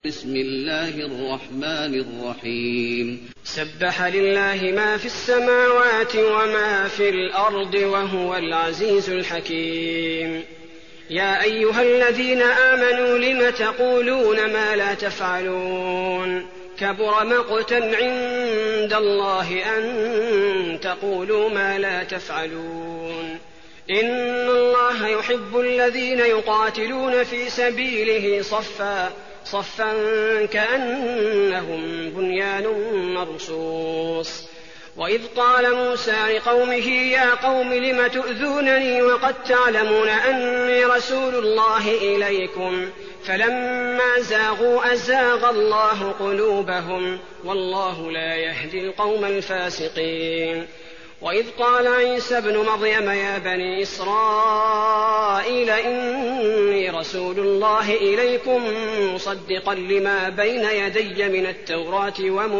بسم الله الرحمن الرحيم. سبح لله ما في السماوات وما في الأرض وهو العزيز الحكيم. يا أيها الذين آمنوا لم تقولون ما لا تفعلون كبر مقتا عند الله أن تقولوا ما لا تفعلون. إن الله يحب الذين يقاتلون في سبيله صفا كأنهم بنيان مرصوص. وإذ قال موسى لقومه يا قوم لم تؤذونني وقد تعلمون أني رسول الله إليكم فلما زاغوا أزاغ الله قلوبهم والله لا يهدي القوم الفاسقين. وإذ قال عيسى ابن مريم يا بني إسرائيل إني رسول الله إليكم مصدقا لما بين يدي من التوراة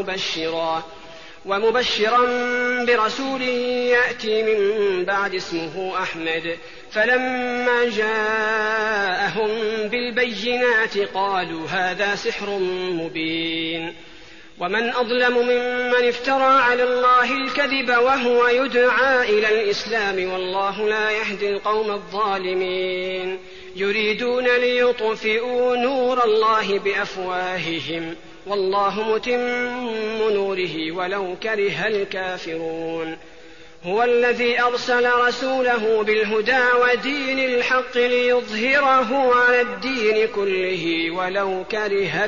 ومبشرا برسول يأتي من بعد اسمه أحمد. فلما جاءهم بالبينات قالوا هذا سحر مبين. ومن أظلم ممن افترى على الله الكذب وهو يدعى إلى الإسلام والله لا يهدي القوم الظالمين. يريدون ليطفئوا نور الله بأفواههم والله متم نوره ولو كره الكافرون. هو الذي أرسل رسوله بالهدى ودين الحق ليظهره على الدين كله ولو كره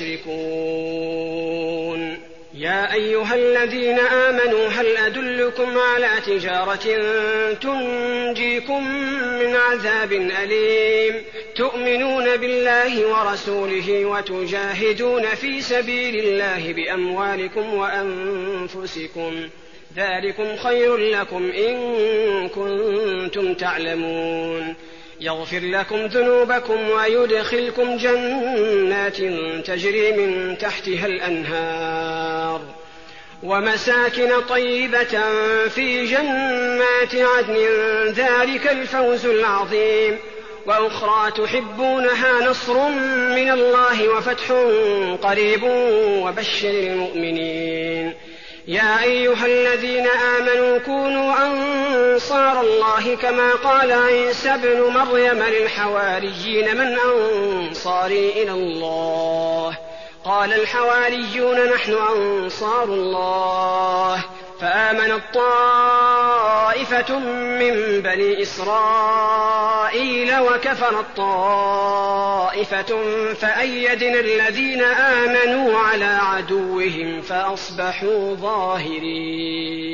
المشركون. يا أيها الذين آمنوا هل أدلكم على تجارة تنجيكم من عذاب أليم تؤمنون بالله ورسوله وتجاهدون في سبيل الله بأموالكم وأنفسكم ذلكم خير لكم إن كنتم تعلمون. يغفر لكم ذنوبكم ويدخلكم جنات تجري من تحتها الأنهار ومساكن طيبة في جنات عدن ذلك الفوز العظيم. وأخرى تحبونها نصر من الله وفتح قريب وبشر المؤمنين. يا أيها الذين آمنوا كونوا أنصار الله كما قال عيسى ابن مريم للحواريين من أنصاري إلى الله قال الحواريون نحن أنصار الله. فآمنت طائفة من بني إسرائيل وكفرت طائفة فأيدنا الذين آمنوا على عدوهم فأصبحوا ظاهرين.